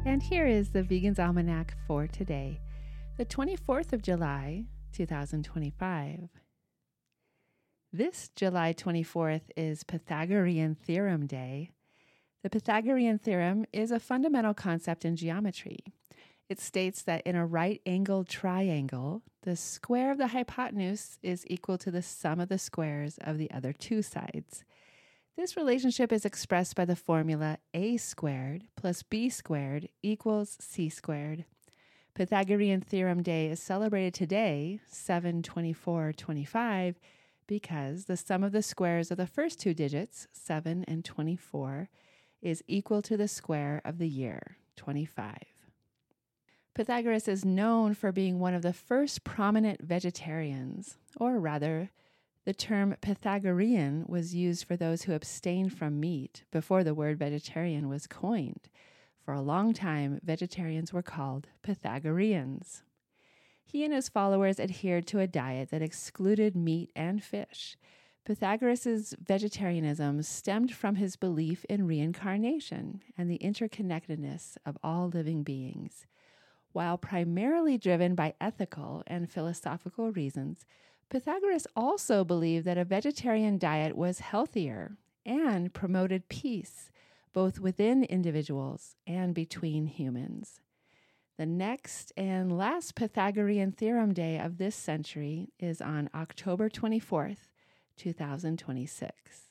And here is the Vegan's Almanac for today, the 24th of July, 2025. This July 24th is Pythagorean Theorem Day. The Pythagorean Theorem is a fundamental concept in geometry. It states that in a right-angled triangle, the square of the hypotenuse is equal to the sum of the squares of the other two sides. This relationship is expressed by the formula a squared plus b squared equals c squared. Pythagorean Theorem Day is celebrated today, 7/24/25, because the sum of the squares of the first two digits, 7 and 24, is equal to the square of the year, 25. Pythagoras is known for being one of the first prominent vegetarians, or rather, the term Pythagorean was used for those who abstained from meat before the word vegetarian was coined. For a long time, vegetarians were called Pythagoreans. He and his followers adhered to a diet that excluded meat and fish. Pythagoras' vegetarianism stemmed from his belief in reincarnation and the interconnectedness of all living beings. While primarily driven by ethical and philosophical reasons, Pythagoras also believed that a vegetarian diet was healthier and promoted peace, both within individuals and between humans. The next and last Pythagorean Theorem Day of this century is on October 24th, 2026.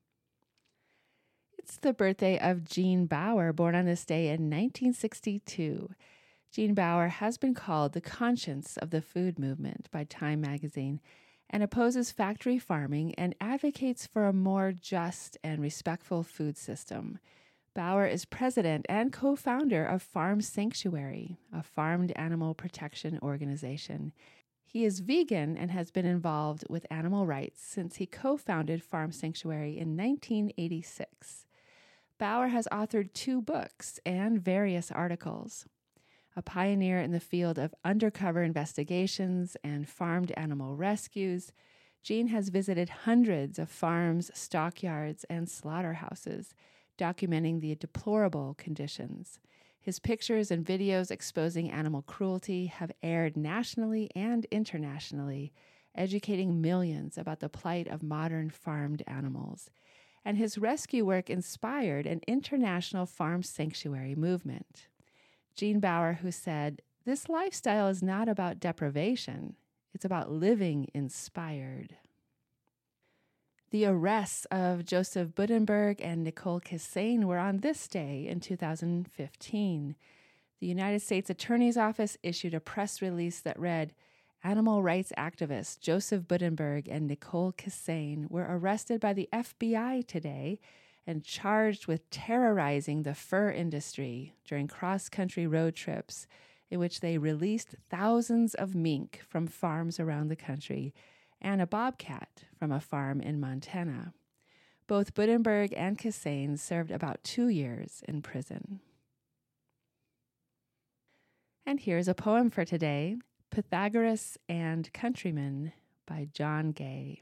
It's the birthday of Gene Baur, born on this day in 1962. Gene Baur has been called the conscience of the food movement by Time magazine and opposes factory farming and advocates for a more just and respectful food system. Baur is president and co-founder of Farm Sanctuary, a farmed animal protection organization. He is vegan and has been involved with animal rights since he co-founded Farm Sanctuary in 1986. Baur has authored 2 books and various articles. A pioneer in the field of undercover investigations and farmed animal rescues, Gene has visited hundreds of farms, stockyards, and slaughterhouses, documenting the deplorable conditions. His pictures and videos exposing animal cruelty have aired nationally and internationally, educating millions about the plight of modern farmed animals. And his rescue work inspired an international farm sanctuary movement. Gene Baur, who said, "This lifestyle is not about deprivation, it's about living inspired." The arrests of Joseph Buddenberg and Nicole Kissane were on this day in 2015. The United States Attorney's Office issued a press release that read, "Animal rights activists Joseph Buddenberg and Nicole Kissane were arrested by the FBI today and charged with terrorizing the fur industry during cross-country road trips in which they released thousands of mink from farms around the country and a bobcat from a farm in Montana. Both Buddenberg and Kissane served about 2 years in prison." And here's a poem for today, Pythagoras and Countrymen by John Gay.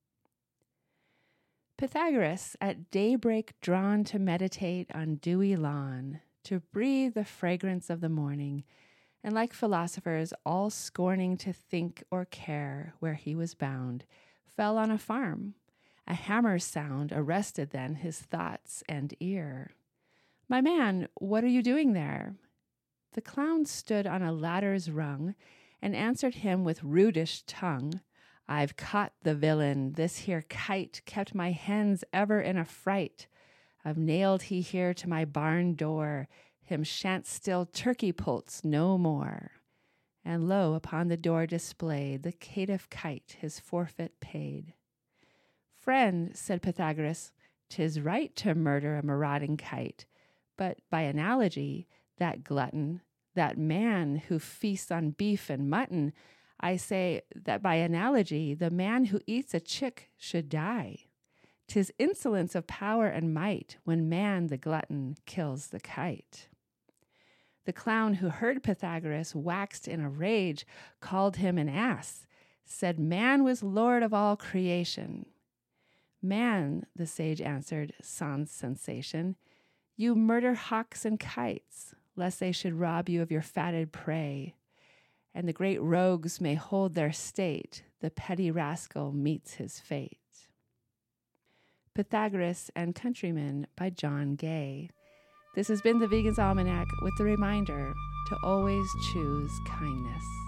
Pythagoras, at daybreak drawn to meditate on dewy lawn, to breathe the fragrance of the morning, and like philosophers, all scorning to think or care where he was bound, fell on a farm. A hammer's sound arrested then his thoughts and ear. "My man, what are you doing there?" The clown stood on a ladder's rung and answered him with rudish tongue, "I've caught the villain, this here kite kept my hens ever in a fright. I've nailed he here to my barn door, him shan't steal turkey poults no more." And lo, upon the door displayed, the caitiff kite his forfeit paid. "Friend," said Pythagoras, "'tis right to murder a marauding kite, but by analogy, that glutton, that man who feasts on beef and mutton, I say that by analogy, the man who eats a chick should die. 'Tis insolence of power and might when man, the glutton, kills the kite." The clown, who heard Pythagoras, waxed in a rage, called him an ass, said man was lord of all creation. "Man," the sage answered, sans sensation, "you murder hawks and kites. lest they should rob you of your fatted prey. And the great rogues may hold their state, the petty rascal meets his fate. Pythagoras and Countrymen by John Gay. This has been the Vegan's Almanac with the reminder to always choose kindness.